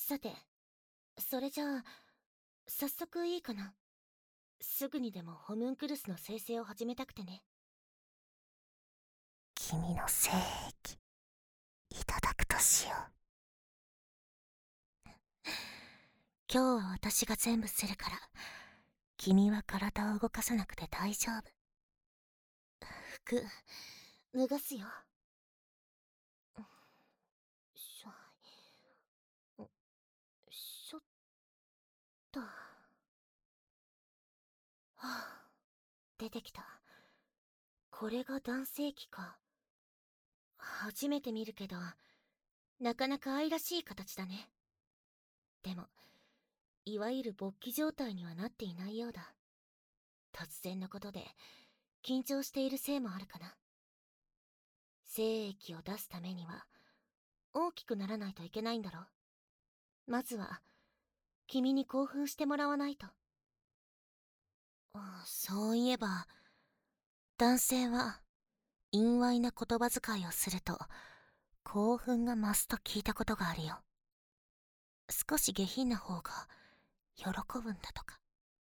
さて、それじゃあ、早速いいかな。すぐにでもホムンクルスの生成を始めたくてね。 君の精液いただくとしよ今日は私が全部するから、君は体を動かさなくて大丈夫。服、脱がすよ。しょ、しょっと。はあ、出てきた。これが男性器か。初めて見るけど、なかなか愛らしい形だね。でも、いわゆる勃起状態にはなっていないようだ。突然のことで、緊張しているせいもあるかな。精液を出すためには、大きくならないといけないんだろ。まずは、君に興奮してもらわないと。そういえば、男性は、陰猥な言葉遣いをすると、興奮が増すと聞いたことがあるよ。少し下品な方が、喜ぶんだとか。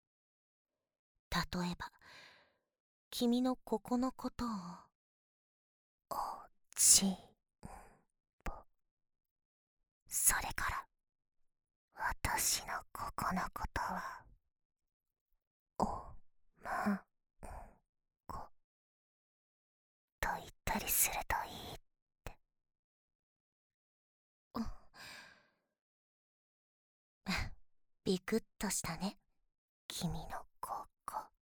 例えば、君のここのことを、 おちんぽ。それから私のここのことはおまんこと言ったりするといい。 ビクッとしたね。 君のここ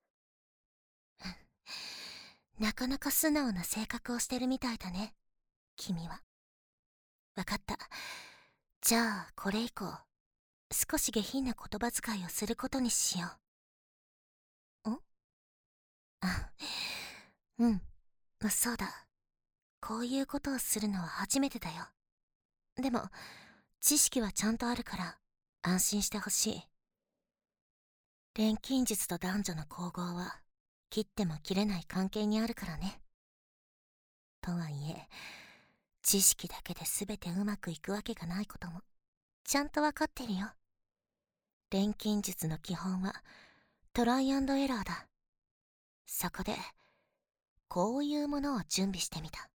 なかなか素直な性格をしてるみたいだね、君は。わかった。じゃあ、これ以降、少し下品な言葉遣いをすることにしよう。あ、うん、そうだ。こういうことをするのは初めてだよ。でも、知識はちゃんとあるから、安心してほしい。錬金術と男女の攻防は、切っても切れない関係にあるからね。とはいえ、知識だけで全てうまくいくわけがないことも、ちゃんとわかってるよ。錬金術の基本は、トライアンドエラーだ。そこで、こういうものを準備してみた。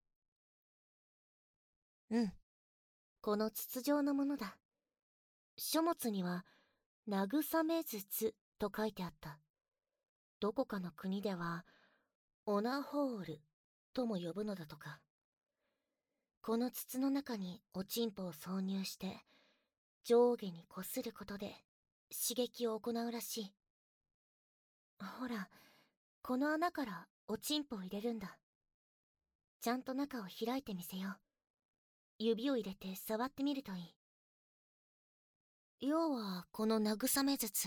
うん。この筒状のものだ。書物には、慰め術と書いてあった。どこかの国では、オナホールとも呼ぶのだとか。この筒の中におちんぽを挿入して、上下にこすることで刺激を行うらしい。ほら、この穴からおちんぽを入れるんだ。ちゃんと中を開いてみせよう。指を入れて触ってみるといい。要は、この慰め術、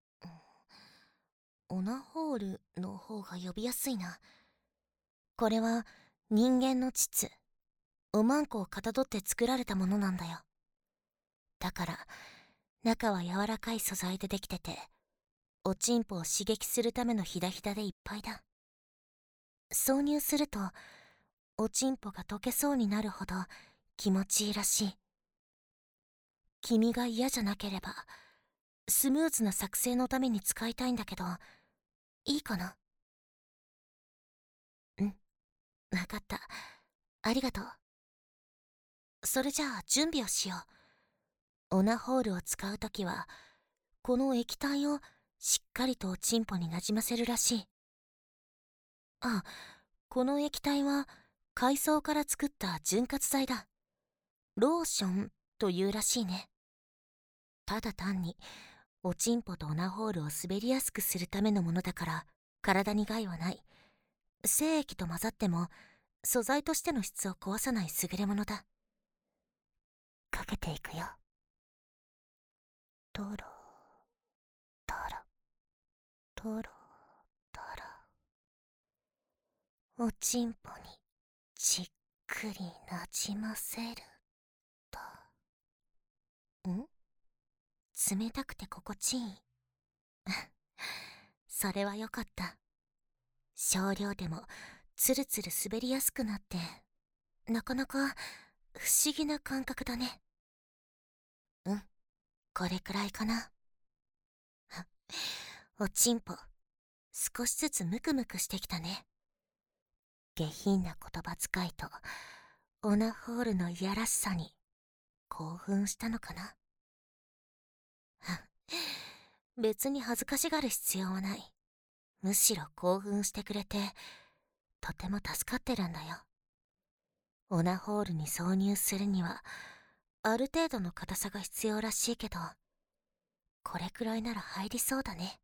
オナホールの方が呼びやすいな。これは人間の膣、おまんこをかたどって作られたものなんだよ。だから、中は柔らかい素材でできてて、おちんぽを刺激するためのヒダヒダでいっぱいだ。挿入すると、おちんぽが溶けそうになるほど気持ちいいらしい。君が嫌じゃなければ、スムーズな作成のために使いたいんだけど、いいかな？うん、わかった。ありがとう。それじゃあ準備をしよう。オナホールを使うときは、この液体をしっかりとおちんぽになじませるらしい。あ、この液体は海藻から作った潤滑剤だ。ローションというらしいね。ただ単におちんぽとオナホールを滑りやすくするためのものだから体に害はない。精液と混ざっても素材としての質を壊さない優れものだ。 かけていくよ。とろとろとろとろ。おちんぽにじっくりなじませると。 冷たくて心地いい。それはよかった。少量でもツルツル滑りやすくなって、なかなか不思議な感覚だね。 これくらいかな。おちんぽ、少しずつムクムクしてきたね。下品な言葉遣いとオナホールのいやらしさに興奮したのかな。別に恥ずかしがる必要はない。むしろ興奮してくれてとても助かってるんだよ。オナホールに挿入するにはある程度の硬さが必要らしいけど、これくらいなら入りそうだね。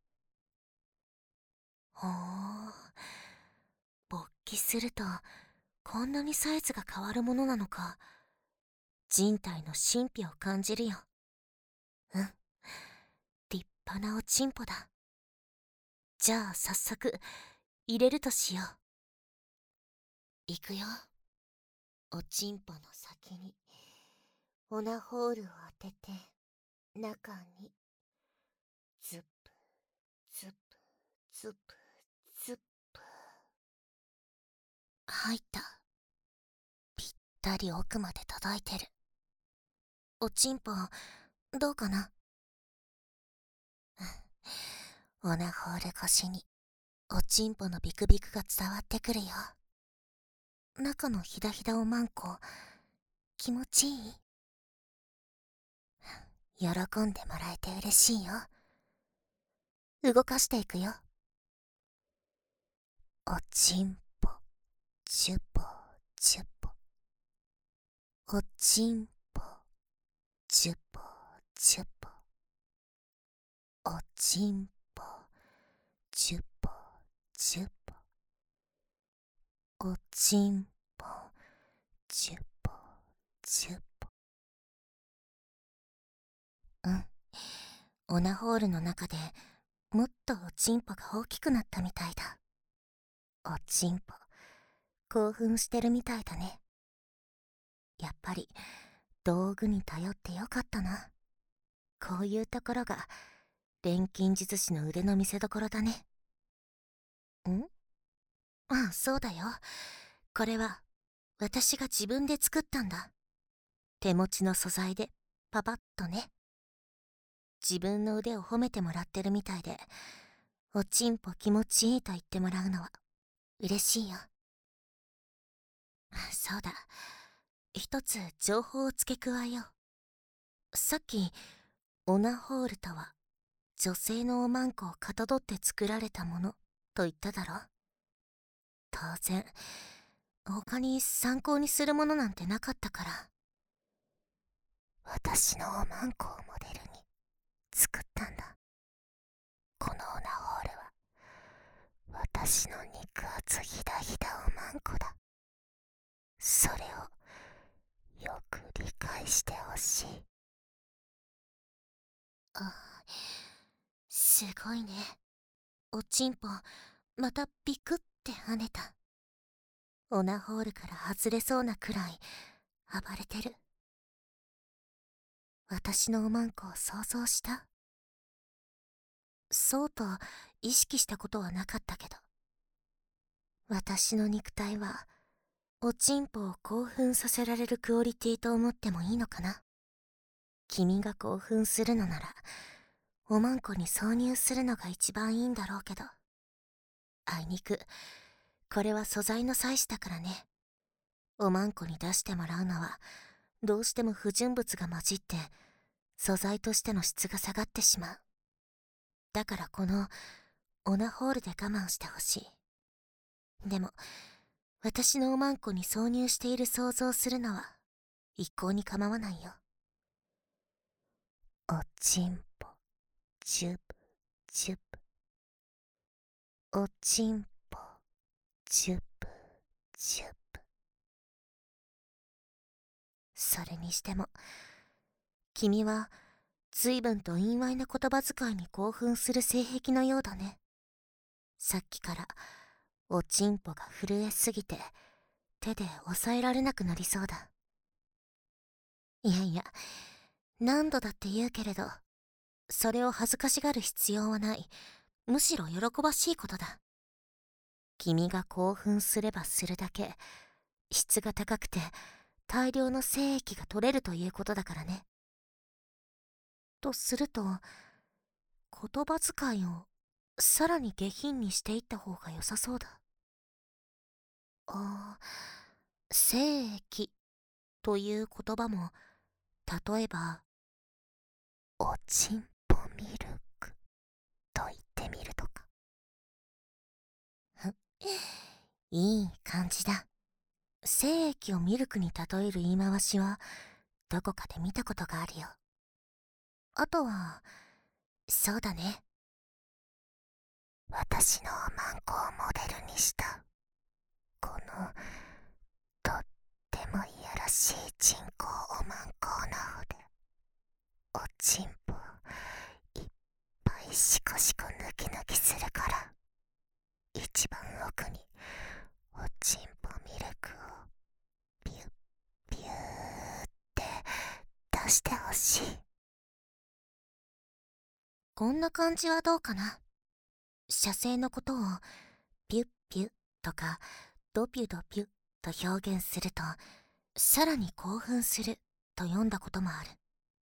ほー、勃起するとこんなにサイズが変わるものなのか。人体の神秘を感じるよ。うん、立派なおちんぽだ。じゃあ早速入れるとしよう。いくよ。おちんぽの先にオナホールを当てて、中にズップズップズップズップ。入った。ぴったり奥まで届いてる。おちんぽどうかな。オナホール越しにおちんぽのビクビクが伝わってくるよ。中のひだひだおまんこ気持ちいい？喜んでもらえて嬉しいよ。動かしていくよ。おちんぽチュポチュポ、おちんぽチュポチュポ、おちんぽチュポチュポ、おちんぽチュポチュポ。うん、オナホールの中でもっとおちんぽが大きくなったみたいだ。おちんぽ興奮してるみたいだね。やっぱり道具に頼ってよかったな。こういうところが錬金術師の腕の見せ所だね。ん？ああ、そうだよ。これは私が自分で作ったんだ。手持ちの素材でパパッとね。自分の腕を褒めてもらってるみたいで、おちんぽ気持ちいいと言ってもらうのは嬉しいよ。そうだ、一つ情報を付け加えよう。さっきオナホールとは女性のおまんこをかたどって作られたものと言っただろ。当然他に参考にするものなんてなかったから。私のおまんこをモデルに作ったんだ。このオナホールは私の肉厚ひだひだおまんこだ。それをよく理解してほしい。あ、すごいね。おちんぽまたビクって跳ねた。オナホールから外れそうなくらい暴れてる。私のおまんこを想像した？そうと意識したことはなかったけど、私の肉体はおちんぽを興奮させられるクオリティと思ってもいいのかな。君が興奮するのならおまんこに挿入するのが一番いいんだろうけど、あいにくこれは素材の採取だからね。おまんこに出してもらうのはどうしても不純物が混じって素材としての質が下がってしまう。だからこのオナホールで我慢してほしい。でも私のおまんこに挿入している想像するのは一向に構わないよ。おちんぽチュブチュブ、おちんぽチュブチュブ。それにしても君は随分と陰猥な言葉遣いに興奮する性癖のようだね。さっきからおちんぽが震えすぎて手で抑えられなくなりそうだ。いやいや、何度だって言うけれど、それを恥ずかしがる必要はない。むしろ喜ばしいことだ。君が興奮すればするだけ質が高くて大量の精液が取れるということだからね。 とすると、言葉遣いをさらに下品にしていった方が良さそうだ。精液という言葉も、例えば、 おちんぽミルクと言ってみるとか。 いい感じだ。精液をミルクに例える言い回しは、どこかで見たことがあるよ。あとは、そうだね。 私のおまんこをモデルにした、この、とってもいやらしい人工おまんこなほで、おちんぽいっぱいシコシコ抜き抜きするから、一番奥におちんぽミルクをピュッピューって出してほしい。 こんな感じはどうかな。射精のことをピュッピュッとかドピュドピュッと表現すると、さらに興奮すると読んだこともある。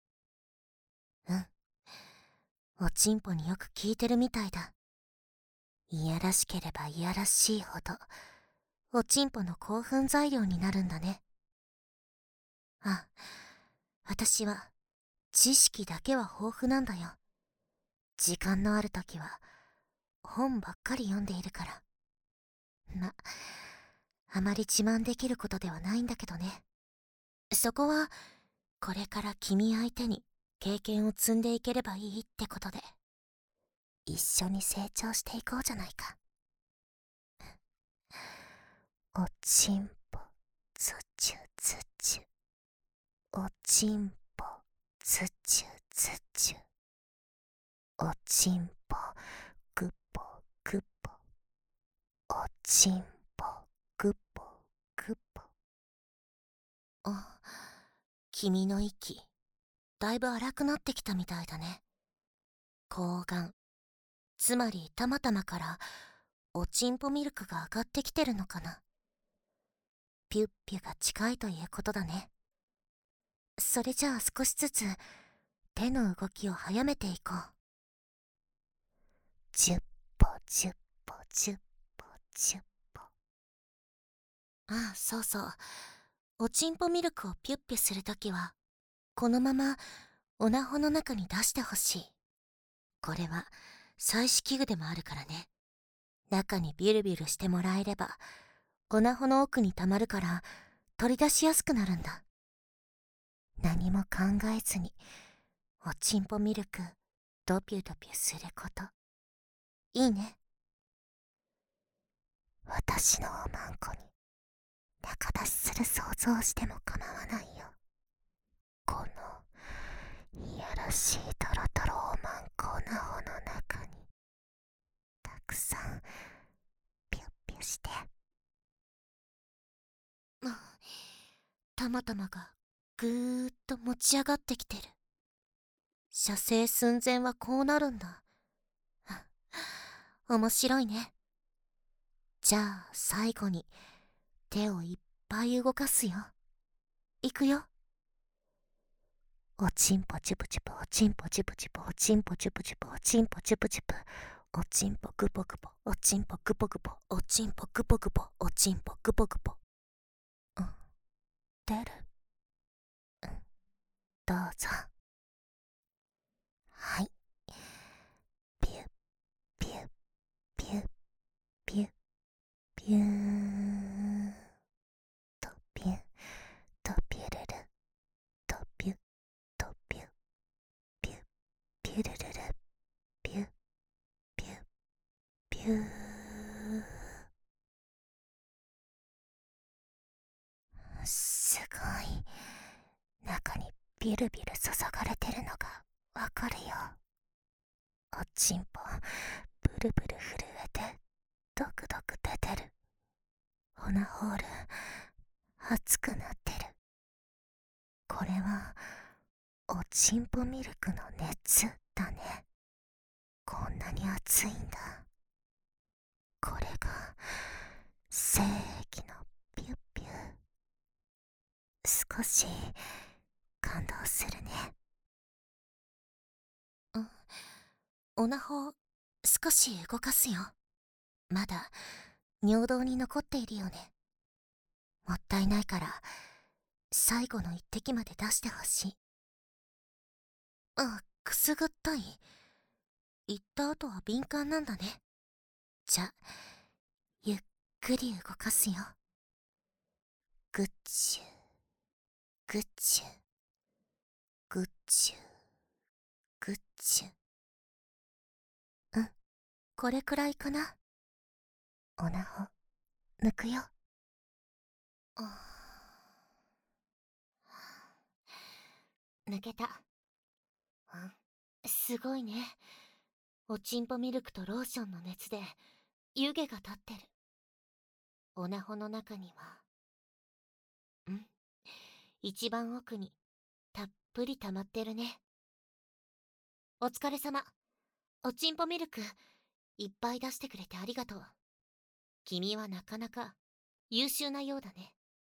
おちんぽによく効いてるみたいだ。いやらしければいやらしいほど、おちんぽの興奮材料になるんだね。私は知識だけは豊富なんだよ。時間のあるときは本ばっかり読んでいるから。あまり自慢できることではないんだけどね。そこはこれから君相手に経験を積んでいければいいってことで、一緒に成長していこうじゃないか。 おちんぽつちゅつちゅ、おちんぽつちゅつちゅ、おちんぽぐぽぐぽ、おちんぽぐぽぐぽ。 君の息、だいぶ荒くなってきたみたいだね。睾丸、つまりたまたまからおちんぽミルクが上がってきてるのかな。ピュッピュが近いということだね。それじゃあ少しずつ手の動きを早めていこう。 じゅっぽじゅっぽじゅっぽじゅっぽ。 そうそう。おちんぽミルクをピュッピュするときは、このままおなほの中に出してほしい。これは採取器具でもあるからね。中にビュルビュルしてもらえれば、おなほの奥にたまるから取り出しやすくなるんだ。何も考えずにおちんぽミルクドピュドピュすること、いいね。 私のおまんこに仲出しする想像しても構わないよ。このいやらしいトロトロおまんこなほの中にたくさんピュッピュして。 たまたまがぐーっと持ち上がってきてる。射精寸前はこうなるんだ。面白いね。じゃあ最後に手をいっぱい動かすよ。いくよ。 おちんぽチュプチュプ、おちんぽチュプチュプ、おちんぽチュプチュプ、おちんぽチュプチュプ、おちんぽグポグポ、おちんぽグポグポ、 おちんぽグポグポ、おちんぽグポグポ。 出る？どうぞ。はい。ピュッピュッピュッピュッピューとピュッとピュルルとピュッとピュッピュッピュルルルピュッピュッピュー。すごい。中にビルビル注がれてるのがわかるよ。おちんぽブルブル震えてドクドク出てる。オナホール熱くなってる。これはおちんぽミルクの熱だね。こんなに熱いんだ。これが精液のピュッピュ。少し感動するね。 オナホ少し動かすよ。まだ尿道に残っているよね。もったいないから最後の一滴まで出してほしい。あ、くすぐったい。行った後は敏感なんだね。じゃ、ゆっくり動かすよ。ぐっちゅぐっちゅぐっちゅぐっちゅ。うん、これくらいかな。オナホ抜くよ。抜けた。すごいね。おちんぽミルクとローションの熱で湯気が立ってる。オナホの中には、一番奥にたっぷり溜まってるね。お疲れ様。おちんぽミルクいっぱい出してくれてありがとう。君はなかなか優秀なようだね。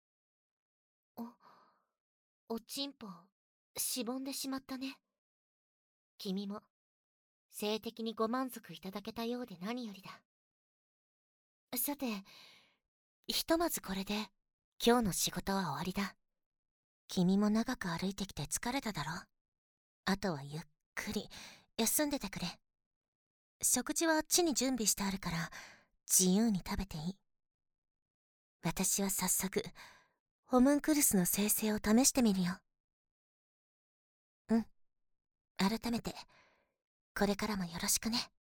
おちんぽしぼんでしまったね。君も性的にご満足いただけたようで何よりだ。さて、ひとまずこれで今日の仕事は終わりだ。君も長く歩いてきて疲れただろ。あとはゆっくり休んでてくれ。食事はあっちに準備してあるから自由に食べていい。私は早速ホムンクルスの生成を試してみるよ。改めてこれからもよろしくね。